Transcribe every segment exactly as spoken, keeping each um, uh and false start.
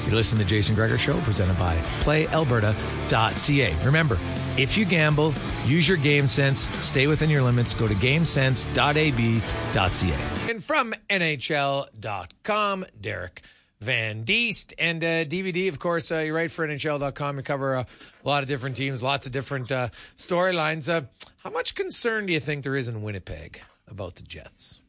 You listen to The Jason Gregor Show, presented by play alberta dot c a. Remember, if you gamble, use your game sense, stay within your limits, go to game sense dot a b dot c a. And from N H L dot com, Derek Van Diest. And uh, D V D, of course, uh, you write for N H L dot com. You cover uh, a lot of different teams, lots of different uh, storylines. Uh, how much concern do you think there is in Winnipeg about the Jets?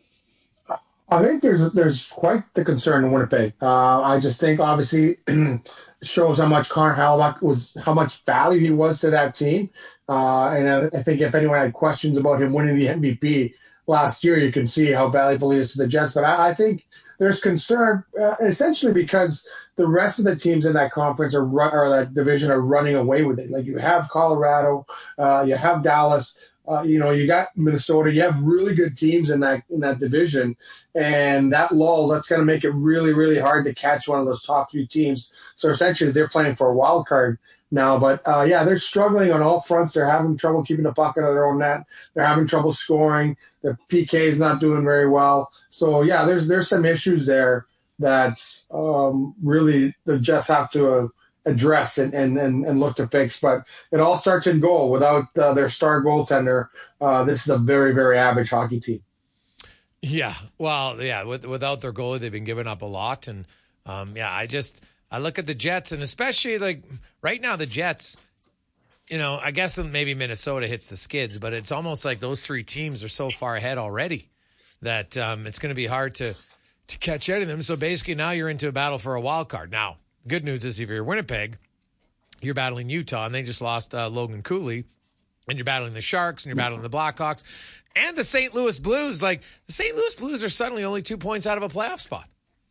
I think there's there's quite the concern in Winnipeg. Uh, I just think, obviously, shows how much Connor Hellebuyck was, how much value he was to that team. Uh, and I, I think if anyone had questions about him winning the M V P last year, you can see how valuable he is to the Jets. But I, I think there's concern uh, essentially because the rest of the teams in that conference are run, or that division are running away with it. Like you have Colorado, uh, you have Dallas. Uh, you know, you got Minnesota. You have really good teams in that in that division, and that lull, that's going to make it really, really hard to catch one of those top three teams. So essentially, they're playing for a wild card now. But uh, yeah, they're struggling on all fronts. They're having trouble keeping the puck out of their own net. They're having trouble scoring. The P K is not doing very well. So yeah, there's there's some issues there that um, really the Jets have to. Uh, address and, and, and, and look to fix. But it all starts in goal. Without uh, their star goaltender, uh, this is a very, very average hockey team. Yeah, well, yeah, with, without their goalie, they've been giving up a lot. And, um, yeah, I just – I look at the Jets, and especially, like, right now the Jets, you know, I guess maybe Minnesota hits the skids, but it's almost like those three teams are so far ahead already that um, it's going to be hard to, to catch any of them. So basically now you're into a battle for a wild card. Now, good news is if you're Winnipeg, you're battling Utah, and they just lost uh, Logan Cooley, and you're battling the Sharks, and you're battling the Blackhawks, and the Saint Louis Blues. Like, the Saint Louis Blues are suddenly only two points out of a playoff spot.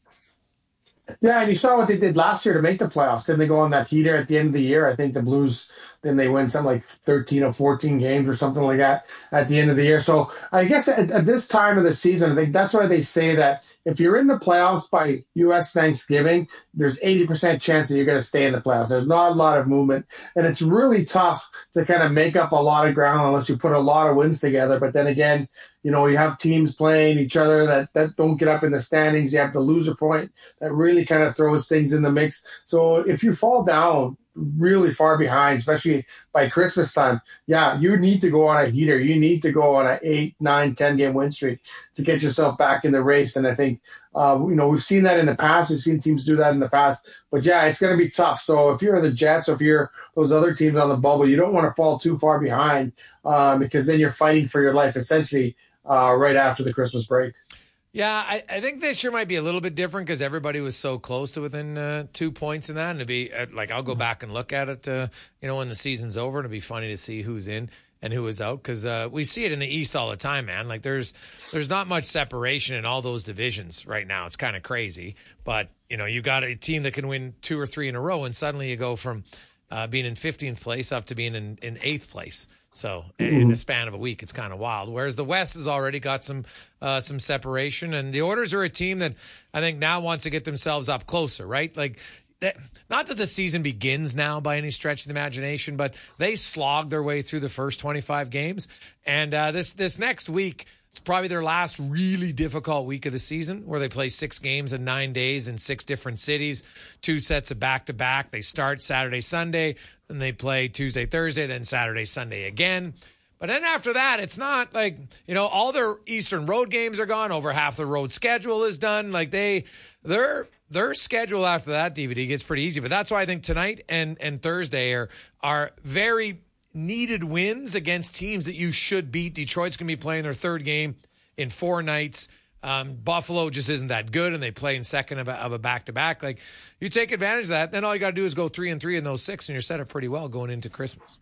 Yeah, and you saw what they did last year to make the playoffs. Then they go on that heater at the end of the year. I think the Blues, then they win something like thirteen or fourteen games or something like that at the end of the year. So I guess at, at this time of the season, I think that's why they say that if you're in the playoffs by U S Thanksgiving, there's eighty percent chance that you're going to stay in the playoffs. There's not a lot of movement, and it's really tough to kind of make up a lot of ground unless you put a lot of wins together. But then again, you know, you have teams playing each other that, that don't get up in the standings. You have the loser point that really kind of throws things in the mix. So if you fall down really far behind, especially by Christmas time, yeah, you need to go on a heater. You need to go on an eight, nine, ten game win streak to get yourself back in the race. And I think, uh, you know, we've seen that in the past. We've seen teams do that in the past. But yeah, it's going to be tough. So if you're the Jets or if you're those other teams on the bubble, you don't want to fall too far behind um, because then you're fighting for your life essentially uh, right after the Christmas break. Yeah, I, I think this year might be a little bit different because everybody was so close to within uh, two points in that. And to be uh, like, I'll go back and look at it, uh, you know, when the season's over. It'll be funny to see who's in and who is out because uh, we see it in the East all the time, man. Like, there's there's not much separation in all those divisions right now. It's kind of crazy, but you know, you got a team that can win two or three in a row, and suddenly you go from uh, being in fifteenth place up to being in, in eighth place. So in a span of a week, it's kind of wild. Whereas the West has already got some uh, some separation, and the Oilers are a team that I think now wants to get themselves up closer, right? Like, that, not that the season begins now by any stretch of the imagination, but they slogged their way through the first twenty-five games, and uh, this this next week, it's probably their last really difficult week of the season where they play six games in nine days in six different cities, two sets of back-to-back. They start Saturday, Sunday, then they play Tuesday, Thursday, then Saturday, Sunday again. But then after that, it's not like, you know, all their Eastern road games are gone. Over half the road schedule is done. Like they, their their schedule after that, D V D, gets pretty easy. But that's why I think tonight and, and Thursday are are very needed wins against teams that you should beat. Detroit's going to be playing their third game in four nights. Um, Buffalo just isn't that good, and they play in second of a, of a back-to-back. Like, you take advantage of that, then all you got to do is go three and three in those six, and you're set up pretty well going into Christmas.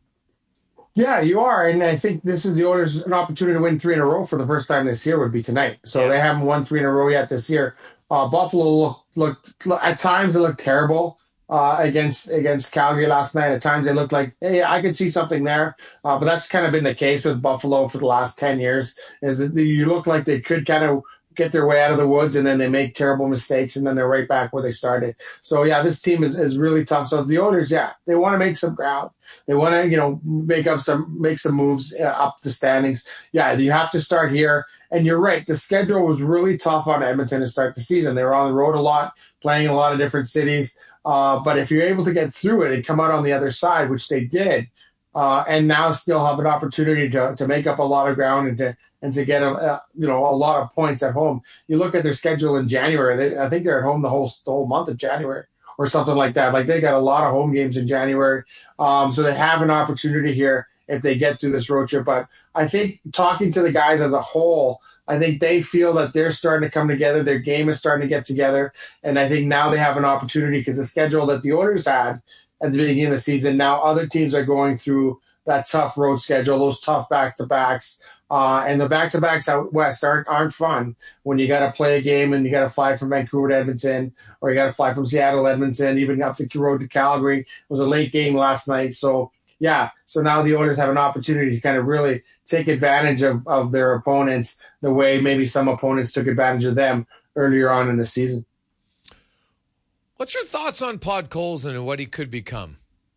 Yeah, you are, and I think this is the Oilers' an opportunity to win three in a row for the first time this year would be tonight. So yes. They haven't won three in a row yet this year. Uh, Buffalo looked, looked at times it looked terrible. Uh, against against Calgary last night. At times they looked like, hey, I could see something there. Uh, but that's kind of been the case with Buffalo for the last ten years, is that you look like they could kind of get their way out of the woods, and then they make terrible mistakes, and then they're right back where they started. So yeah, this team is, is really tough. So the owners, yeah, they want to make some ground. They want to, you know, make up some make some moves uh, up the standings. Yeah, you have to start here. And you're right, the schedule was really tough on Edmonton to start the season. They were on the road a lot, playing in a lot of different cities. Uh, but if you're able to get through it and come out on the other side, which they did, uh, and now still have an opportunity to to make up a lot of ground and to and to get a, a you know a lot of points at home. You look at their schedule in January. They, I think they're at home the whole the whole month of January or something like that. Like they got a lot of home games in January, um, so they have an opportunity here if they get through this road trip. But I think talking to the guys as a whole, I think they feel that they're starting to come together. Their game is starting to get together, and I think now they have an opportunity because the schedule that the Oilers had at the beginning of the season, now other teams are going through that tough road schedule, those tough back-to-backs. Uh, and the back-to-backs out west aren't, aren't fun when you got to play a game and you got to fly from Vancouver to Edmonton, or you got to fly from Seattle to Edmonton, even up the road to Calgary. It was a late game last night. So, yeah, so now the Oilers have an opportunity to kind of really take advantage of, of their opponents the way maybe some opponents took advantage of them earlier on in the season. What's your thoughts on Podkolzin and what he could become?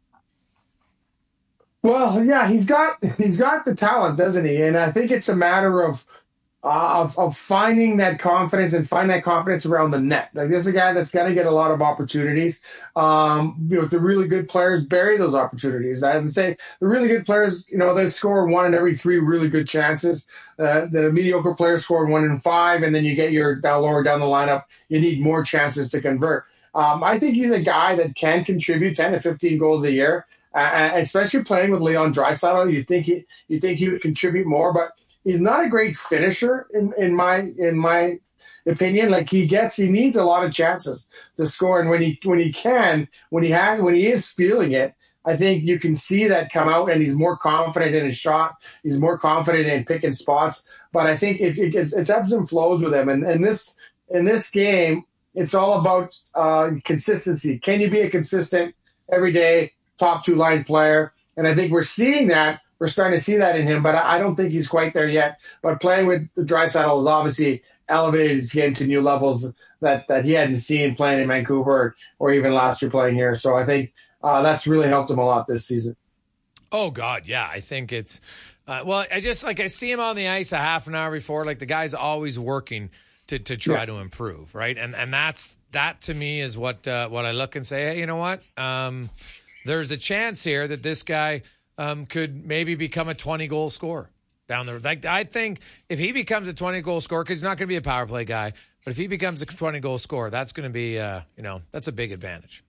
Well, yeah, he's got he's got the talent, doesn't he? And I think it's a matter of uh, of, of finding that confidence and find that confidence around the net. Like there's a guy that's going to get a lot of opportunities. Um, you know, the really good players bury those opportunities. I would say the really good players, you know, they score one in every three really good chances. Uh, the mediocre players score one in five, and then you get your down lower down the lineup. You need more chances to convert. Um, I think he's a guy that can contribute ten to fifteen goals a year. Uh, especially playing with Leon Draisaitl, you think he you think he would contribute more, but he's not a great finisher in, in my in my opinion. Like he gets, he needs a lot of chances to score, and when he when he can, when he has, when he is feeling it, I think you can see that come out, and he's more confident in his shot. He's more confident in picking spots. But I think it's it's, it's ebbs and flows with him, and and this in this game, it's all about uh, consistency. Can you be a consistent every day top two line player? And I think we're seeing that. We're starting to see that in him, but I don't think he's quite there yet. But playing with the Draisaitl has obviously elevated his game to new levels that, that he hadn't seen playing in Vancouver or even last year playing here. So I think uh, that's really helped him a lot this season. Oh, God, yeah. I think it's uh, – well, I just – like I see him on the ice a half an hour before. Like the guy's always working to to try yeah. to improve, right? And and that's – that to me is what uh, what I look and say, hey, you know what? Um, there's a chance here that this guy um, could maybe become a twenty-goal scorer down there. Like I think if he becomes a twenty-goal scorer, because he's not going to be a power play guy, but if he becomes a twenty-goal scorer, that's going to be, uh, you know, that's a big advantage.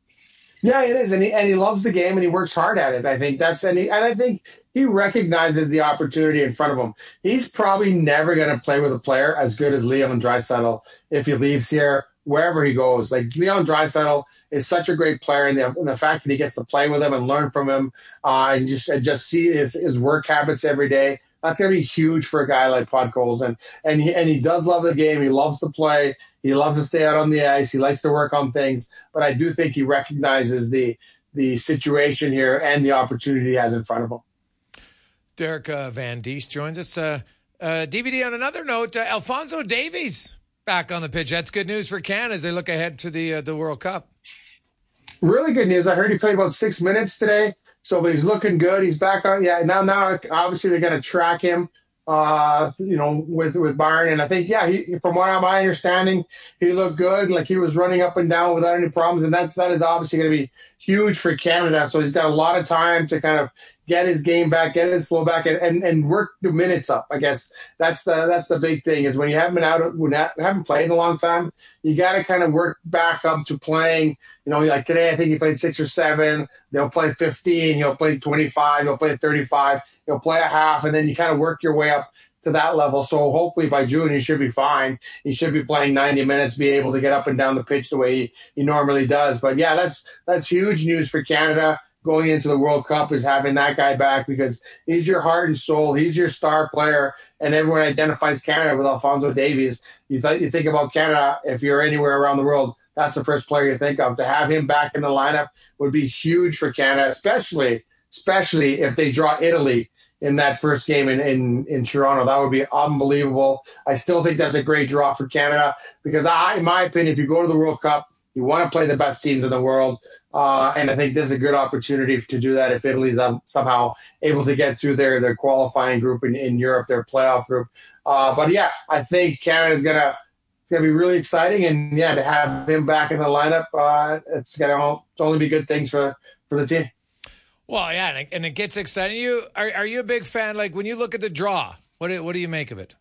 Yeah, it is, and he and he loves the game and he works hard at it. I think that's and he, and I think he recognizes the opportunity in front of him. He's probably never going to play with a player as good as Leon Draisaitl if he leaves here, wherever he goes. Like Leon Draisaitl is such a great player, and the, and the fact that he gets to play with him and learn from him, uh, and just and just see his, his work habits every day. That's going to be huge for a guy like Podkolzin. And he, and he does love the game. He loves to play. He loves to stay out on the ice. He likes to work on things. But I do think he recognizes the the situation here and the opportunity he has in front of him. Derek uh, Van Diest joins us. Uh, uh, D V D on another note, uh, Alphonso Davies back on the pitch. That's good news for Canada as they look ahead to the uh, the World Cup. Really good news. I heard he played about six minutes today. So, but he's looking good. He's back on. Yeah, now, now, obviously they're going to track him, uh, you know, with with Bayern. And I think, yeah, he, from what I'm my understanding, he looked good. Like he was running up and down without any problems. And that's that is obviously going to be huge for Canada. So he's got a lot of time to kind of get his game back, get his flow back, and, and, and work the minutes up. I guess that's the that's the big thing is when you haven't been out, when you haven't played in a long time, you got to kind of work back up to playing. You know, like today, I think he played six or seven. They'll play fifteen. He'll play twenty-five. He'll play thirty-five. He'll play a half, and then you kind of work your way up to that level. So hopefully by June, he should be fine. He should be playing ninety minutes, be able to get up and down the pitch the way he, he normally does. But yeah, that's that's huge news for Canada going into the World Cup is having that guy back because he's your heart and soul. He's your star player, and everyone identifies Canada with Alphonso Davies. You, th- you think about Canada, if you're anywhere around the world, that's the first player you think of. To have him back in the lineup would be huge for Canada, especially especially if they draw Italy in that first game in, in, in Toronto. That would be unbelievable. I still think that's a great draw for Canada because I, in my opinion, if you go to the World Cup, you want to play the best teams in the world. Uh, and I think this is a good opportunity to do that if Italy's um, somehow able to get through their, their qualifying group in, in Europe, their playoff group. Uh, but yeah, I think Canada's going to, it's going to be really exciting. And yeah, to have him back in the lineup, uh, it's going to only be good things for, for the team. Well, yeah, and it, and it gets exciting. You are, are you a big fan? Like when you look at the draw, what do, what do you make of it?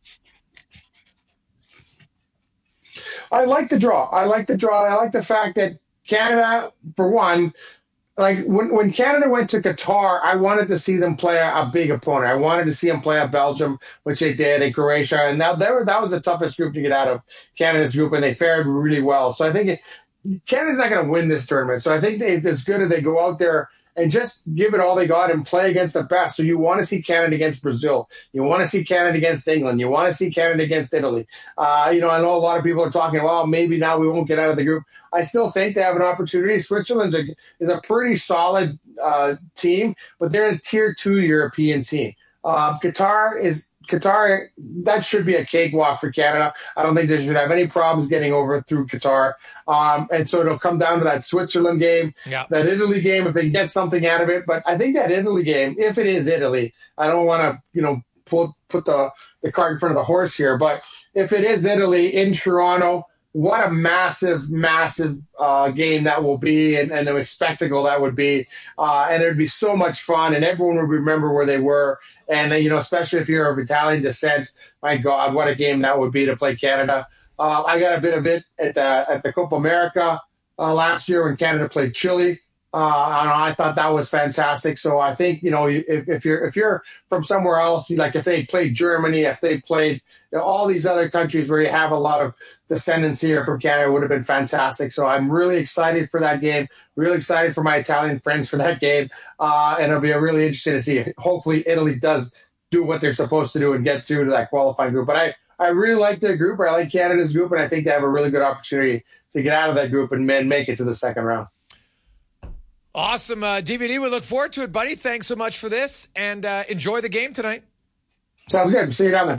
I like the draw. I like the draw. I like the fact that Canada, for one, like when, when Canada went to Qatar, I wanted to see them play a, a big opponent. I wanted to see them play a Belgium, which they did, and Croatia. And now they were, that was the toughest group to get out of, Canada's group, and they fared really well. So I think it, Canada's not going to win this tournament. So I think they, it's good if they go out there and just give it all they got and play against the best. So you want to see Canada against Brazil. You want to see Canada against England. You want to see Canada against Italy. Uh, you know, I know a lot of people are talking, well, maybe now we won't get out of the group. I still think they have an opportunity. Switzerland is a, is a pretty solid uh, team, but they're a tier two European team. Uh, Qatar is Qatar. That should be a cakewalk for Canada. I don't think they should have any problems getting over through Qatar. Um, and so it'll come down to that Switzerland game, yeah. that Italy game, if they can get something out of it. But I think that Italy game, if it is Italy, I don't want to, you know, put put the the cart in front of the horse here. But if it is Italy in Toronto, what a massive, massive uh, game that will be, and, and a spectacle that would be. Uh, and it would be so much fun, and everyone would remember where they were. And, uh, you know, especially if you're of Italian descent, my God, what a game that would be to play Canada. Uh, I got a bit of it at the, at the Copa America uh, last year when Canada played Chile. Uh, and I thought that was fantastic. So I think, you know, if, if you're if you're from somewhere else, like if they played Germany, if they played, you know, all these other countries where you have a lot of descendants here from Canada, would have been fantastic. So I'm really excited for that game. Really excited for my Italian friends for that game. Uh, and it'll be really interesting to see. Hopefully Italy does do what they're supposed to do and get through to that qualifying group. But I, I really like their group. I like Canada's group, and I think they have a really good opportunity to get out of that group and make it to the second round. Awesome. Uh, D V D, we look forward to it, buddy. Thanks so much for this, and uh, enjoy the game tonight. Sounds good. See you down there.